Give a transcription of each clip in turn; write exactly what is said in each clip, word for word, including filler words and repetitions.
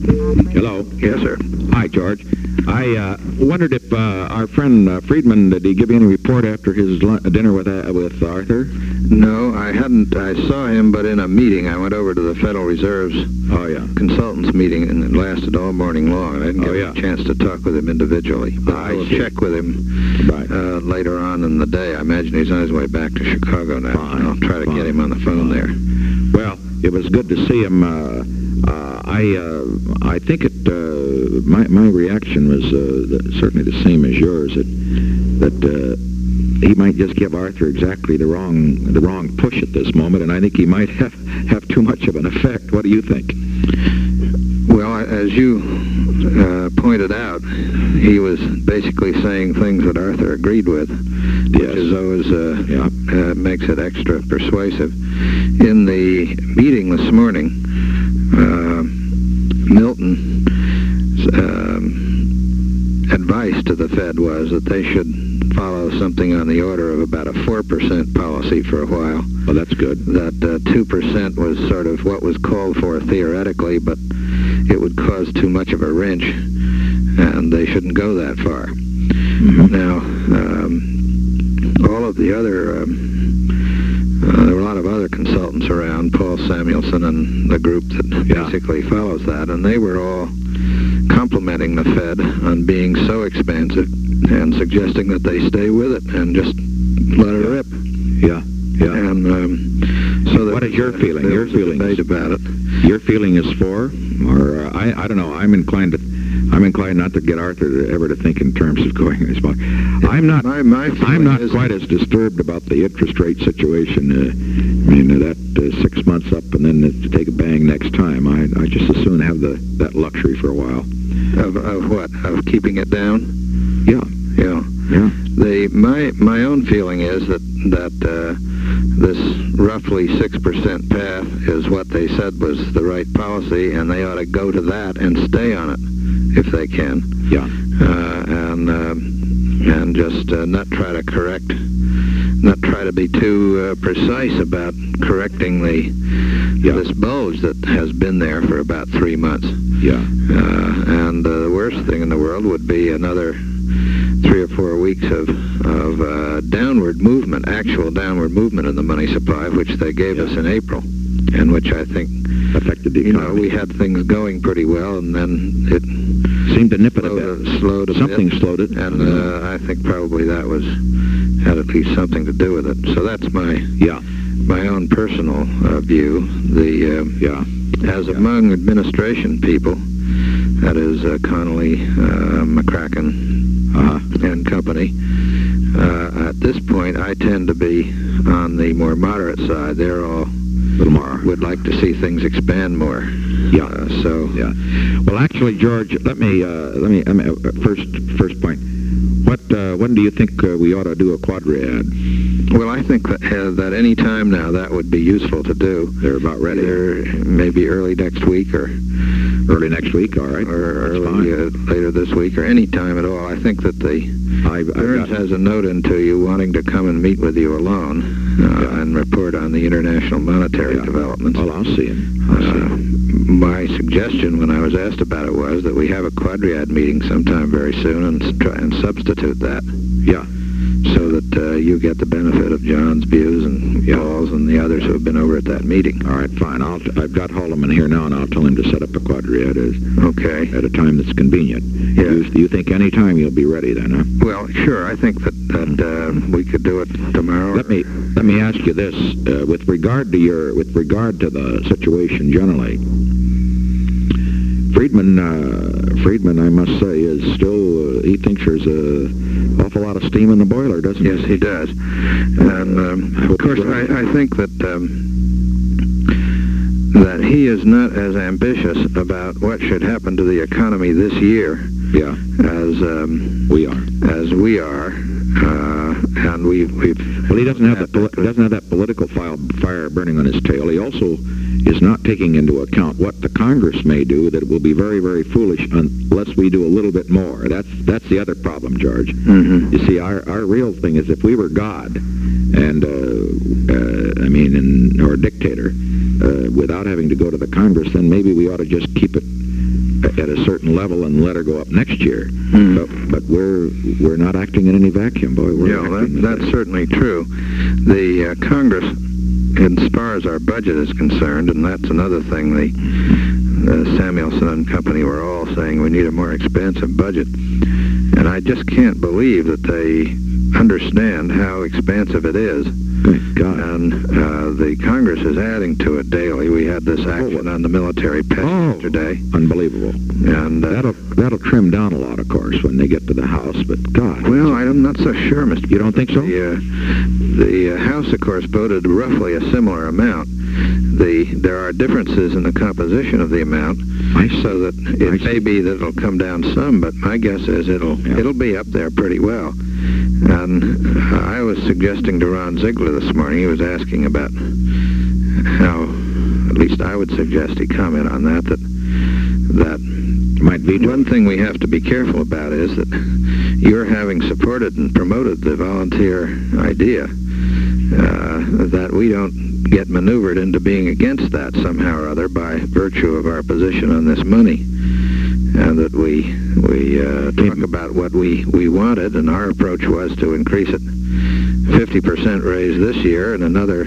Hello. Yes, sir. Hi, George. I uh, wondered if uh, our friend uh, Friedman, did he give you any report after his lun- dinner with uh, with Arthur? No, I hadn't. I saw him, but in a meeting. I went over to the Federal Reserve's Oh, yeah. consultants meeting, and it lasted all morning long. And I didn't Oh, get yeah. a chance to talk with him individually. But Ah, I I'll see. check with him Right. uh, later on in the day. I imagine he's on his way back to Chicago now. Fine, I'll try to fine, get him on the phone there. Well, it was good to see him. Uh, uh, I uh, I think it. Uh, my my reaction was uh, the, certainly the same as yours. That that uh, he might just give Arthur exactly the wrong the wrong push at this moment, and I think he might have have too much of an effect. What do you think? Well, as you uh, pointed out, he was basically saying things that Arthur agreed with, which Yes. is always uh, Yeah. uh, makes it extra persuasive. In the meeting this morning, uh, Milton's um, advice to the Fed was that they should follow something on the order of about a four percent policy for a while. Well, that's good. That uh, two percent was sort of what was called for theoretically, but it would cause too much of a wrench, and they shouldn't go that far. Mm-hmm. Now, um, all of the other, um, uh, there were a lot of other consultants around, Paul Samuelson and the group that Yeah. basically follows that, and they were all complimenting the Fed on being so expansive and suggesting that they stay with it and just let it Yeah. rip. Yeah. Yeah. And um, so that, What is your feeling? There Your was a feeling debate is- about it. Your feeling is for, or uh, I, I don't know. I'm inclined to, I'm inclined not to get Arthur to, ever to think in terms of going this way. I'm not. My, my feeling I'm not is quite as disturbed about the interest rate situation. Uh, I mean, uh, that uh, six months up and then to take a bang next time. I, I just as soon have the that luxury for a while. of, of what? Of keeping it down? Yeah. Yeah. Yeah. The my my own feeling is that that uh, this roughly six percent path is what they said was the right policy, and they ought to go to that and stay on it if they can. Yeah. Uh, and um, and just uh, not try to correct, not try to be too uh, precise about correcting the Yeah. this bulge that has been there for about three months. Yeah. Uh, and uh, the worst thing in the world would be another three or four weeks of, of uh, downward movement, actual downward movement in the money supply, which they gave Yeah. us in April, and which I think, Affected the you know, economy. we had things going pretty well, and then it Seemed to nip it a slowed, bit. slowed a Something bit. slowed it. And uh, I think probably that was had at least something to do with it. So that's my Yeah. my own personal uh, view. The uh, Yeah. as Yeah. among administration people, that is uh, Connolly, uh, McCracken, Uh-huh. and company. Uh, at this point, I tend to be on the more moderate side. They're all Little more. would like to see things expand more. Yeah. Uh, so Yeah. Well, actually, George, let me uh, let me, let me uh, first first point. What uh, when do you think uh, we ought to do a quadriad? well, I think that uh, that any time now that would be useful to do. They're about ready. Either maybe early next week or Early next week. All right. or That's early fine. uh, later this week or any time at all. I think that the I've, I've Burns got, has a note into you wanting to come and meet with you alone uh, Yeah. and report on the international monetary Yeah. developments. well, I'll see him. I'll see Uh, him. my suggestion when I was asked about it was that we have a quadriad meeting sometime very soon and s- try and substitute that Yeah. so that uh, you get the benefit of John's views and Yeah. Paul's and the others who have been over at that meeting. All right. Fine. I'll, I've got Haldeman here now, and I'll tell him to set up a quadriad as, Okay. at a time that's convenient. Yeah. You, you think any time you'll be ready then, huh? Well, sure. I think that, that uh, we could do it tomorrow. Let me let me ask you this: uh, with regard to your with regard to the situation generally, Friedman uh, Friedman, I must say, is still uh, he thinks there's a awful lot of steam in the boiler, doesn't Yes, he? he does. And um, I of hope course, he's right. I, I think that um, that he is not as ambitious about what should happen to the economy this year Yeah, as um, we are. as we are, uh, and we we've. Well, he doesn't have that poli- doesn't have that political file, fire burning on his tail. He also is not taking into account what the Congress may do. That it will be very, very foolish unless we do a little bit more. That's that's the other problem, George. Mm-hmm. You see, our our real thing is if we were God, and uh, uh, I mean, and, or a dictator, uh, without having to go to the Congress, then maybe we ought to just keep it at a certain level and let her go up next year. Hmm. But, but we're we're not acting in any vacuum, boy. We're Yeah, that, acting that's certainly true. The uh, Congress, as far as our budget is concerned, and that's another thing, the uh, Samuelson and company were all saying we need a more expansive budget. And I just can't believe that they understand how expansive it is. Good God. And uh, the Congress is adding to it daily. We had this action on the military pay Oh. yesterday. Unbelievable. And, uh, That'll that'll trim down a lot, of course, when they get to the House. But God, well, I'm not so sure, Mister you don't think so? The, uh, the uh, House, of course, voted roughly a similar amount. The There are differences in the composition of the amount, I see. so that I it see. may be that it'll come down some, but my guess is it'll Yeah. it'll be up there pretty well. And uh, I was suggesting to Ron Ziegler this morning, he was asking about how, at least I would suggest he comment on that, that that Might be. one thing we have to be careful about is that you're having supported and promoted the volunteer idea, uh, that we don't get maneuvered into being against that somehow or other by virtue of our position on this money. And that we we uh, talk about what we, we wanted, and our approach was to increase it fifty percent raise this year and another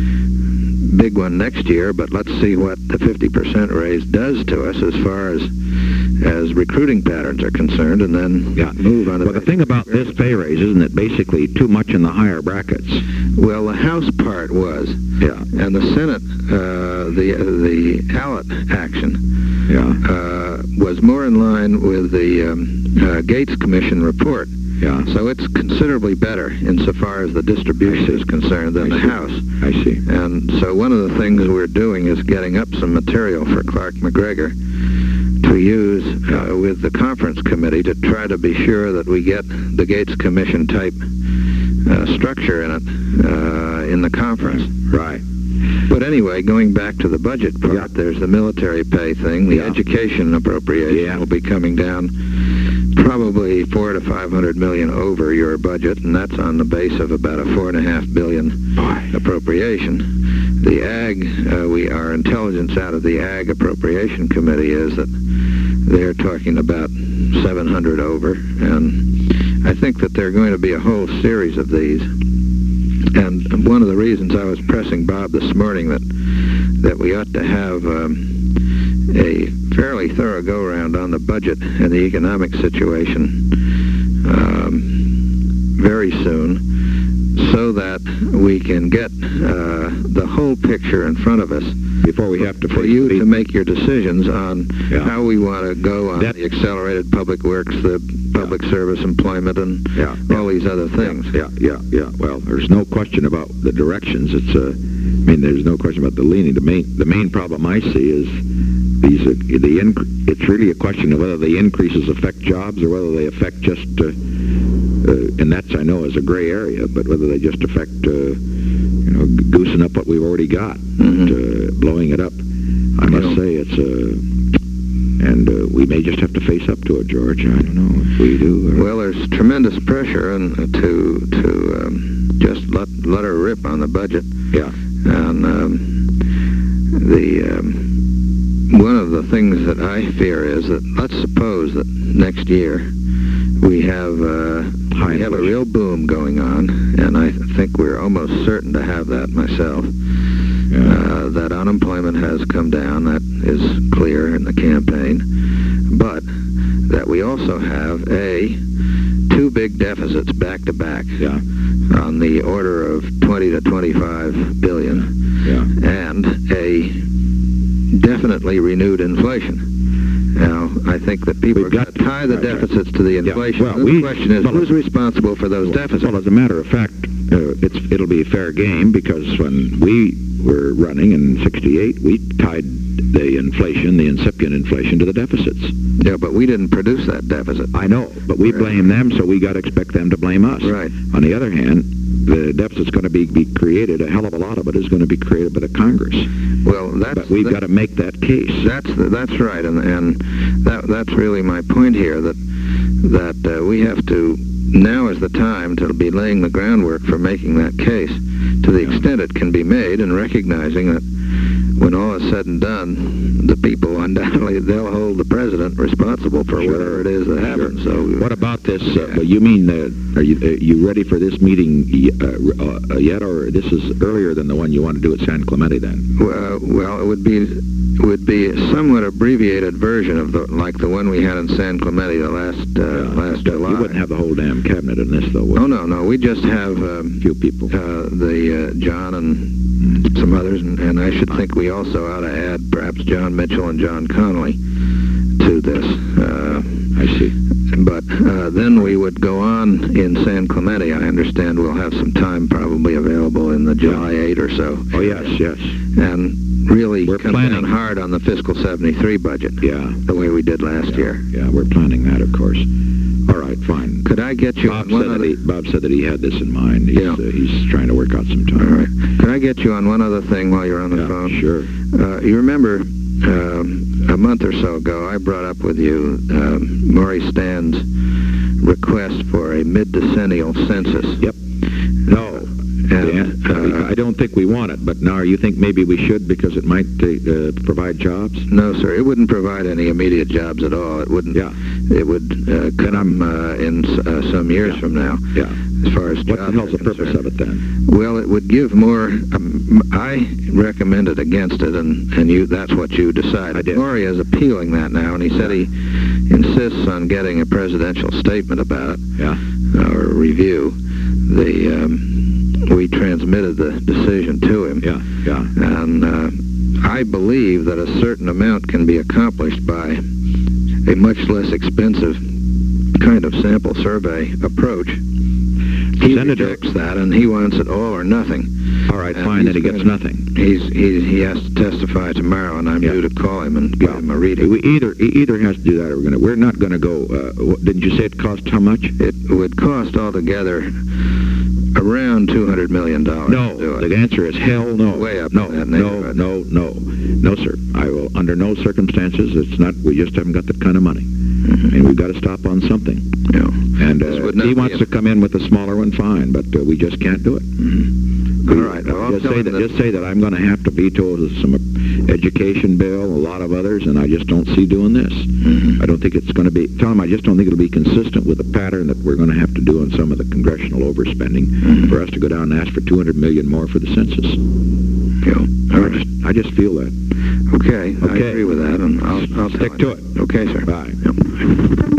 big one next year, but let's see what the fifty percent raise does to us as far as as recruiting patterns are concerned, and then Yeah. move on to Well, the thing about this pay raise, isn't it basically too much in the higher brackets? Well, the House part was, Yeah. and the Senate, uh, the the ALLOT action, Yeah. uh, was more in line with the um, uh, Gates Commission report. Yeah. So it's considerably better insofar as the distribution is concerned than I the see. House. I see. And so one of the things we're doing is getting up some material for Clark McGregor to use uh, with the conference committee to try to be sure that we get the Gates Commission type uh, structure in it uh, in the conference. Right. But anyway, going back to the budget part, Yeah. there's the military pay thing. The Yeah. education appropriation Yeah. will be coming down probably four to five hundred million over your budget, and that's on the base of about a four and a half billion appropriation. The ag, uh, we our intelligence out of the ag appropriation committee is that they're talking about seven hundred over, and I think that there are going to be a whole series of these. And one of the reasons I was pressing Bob this morning that that we ought to have um, a fairly thorough go-around on the budget and the economic situation um, very soon, so that we can get uh, the whole picture in front of us Before we have to for face you the- to make your decisions on Yeah. how we want to go on That- the accelerated public works, the public service employment, and Yeah. all these other things. Yeah, yeah, yeah. Well, there's no question about the directions. It's uh, I mean, there's no question about the leaning. The main, the main problem I see is these. Uh, the inc- it's really a question of whether the increases affect jobs or whether they affect just. Uh, uh, and that's I know is a gray area, but whether they just affect, uh, you know, goosing up what we've already got, Mhm. uh, blowing it up. I must Yeah. say it's Uh, and uh, we may just have to face up to it, George. I don't know if we do. Or... Well, there's tremendous pressure and to to um, just let let her rip on the budget. Yeah. And um, the um, one of the things that I fear is that let's suppose that next year we have uh, High we have a inflation. real boom going on, and I think we're almost certain to have that myself. Yeah. Uh, that unemployment has come down. That is clear in the campaign. But that we also have a two big deficits back to back Yeah. on the order of twenty to twenty-five billion, Yeah. and a definitely renewed inflation. Now, I think that people We've are going got to tie the right, right. deficits to the inflation. well, And we- the question is, well, who's responsible for those deficits? Well, as a matter of fact, uh, it's it'll be a fair game because when we were running in sixty-eight, we tied the inflation, the incipient inflation, to the deficits. Yeah, but we didn't produce that deficit. I know, but we Right. blame them, so we got to expect them to blame us. Right. On the other hand, the deficit's going to be, be created, a hell of a lot of it is going to be created by the Congress. Well, that's But we've that- got to make that case. That's the, that's right, and and that that's really my point here. That that uh, we have to now is the time to be laying the groundwork for making that case to the Yeah. extent it can be made, and recognizing that when all is said and done, the people undoubtedly, they'll hold the president responsible for Sure. whatever it is that happens. So What about this? Uh, you mean, uh, are you uh, you ready for this meeting y- uh, uh, yet, or this is earlier than the one you want to do at San Clemente then? Well, well, it would be would be a somewhat abbreviated version of the like the one we had in San Clemente the last uh, Yeah, last you July. wouldn't have the whole damn cabinet in this, though, would Oh you? no, no, we just have um, Few people. uh, the uh, John and some others, and, and I should think we also ought to add perhaps John Mitchell and John Connolly to this. Uh, I see. But uh, then we would go on in San Clemente. I understand we'll have some time probably available in the July eighth or so. Oh, yes, yes. And really We're come planning. down hard on the fiscal seventy-three budget. Yeah. The way we did last Yeah, year. yeah, we're planning that, of course. All right, fine. Could I get you Bob on one said, that other... he, Bob said that he had this in mind. He's, Yeah. uh, he's trying to work out some time. All right. Could I get you on one other thing while you're on the Yeah, phone? sure. Uh, you remember um, a month or so ago, I brought up with you um, Maury Stand's request for a mid-decennial census. Yep. No. And, Yeah, uh, I don't think we want it, but now you think maybe we should because it might uh, provide jobs? No, sir. It wouldn't provide any immediate jobs at all. It wouldn't. Yeah. It would uh, come uh, in uh, some years Yeah. from now. Yeah. As far as What the jobs hell's are the purpose concerned. of it then? Well, it would give more. Um, I recommended against it, and and you. That's what you decided. I did. Maury is appealing that now, and he said he insists on getting a presidential statement about it. Yeah. Or a review. The um, we transmitted the decision to him. Yeah, yeah. And uh, I believe that a certain amount can be accomplished by a much less expensive kind of sample survey approach. He Senator- rejects that, and he wants it all or nothing. All right, And fine, then he he's gets gonna- nothing. He's he he has to testify tomorrow, and I'm Yeah. due to call him and give Yeah. him a reading. We either he either has to do that, or we're gonna. We're not going to go. Uh, what, didn't you say it cost how much? It would cost altogether around two hundred million dollars. No. to do it. The answer is hell no. Way up No, in that no, neighborhood. no, no, no, sir. I will. Under no circumstances. It's not. We just haven't got that kind of money, Mhm. and we've got to stop on something. Yeah. And This uh, would not he be wants a- to come in with a smaller one, fine, but uh, we just can't do it. All right. Well, I'll just tell say him that, that- Just say that I'm going to have to veto some education bill, a lot of others, and I just don't see doing this. Mhm. I don't think it's going to be. Tell him I just don't think it'll be consistent with the pattern that we're going to have to do on some of the congressional overspending Mhm. for us to go down and ask for two hundred million more for the census. Yeah. I All right. just, I just feel that. Okay. I Okay. agree with that, and I'll, I'll Stick tell to him. it. Okay, sir. Bye. Yep.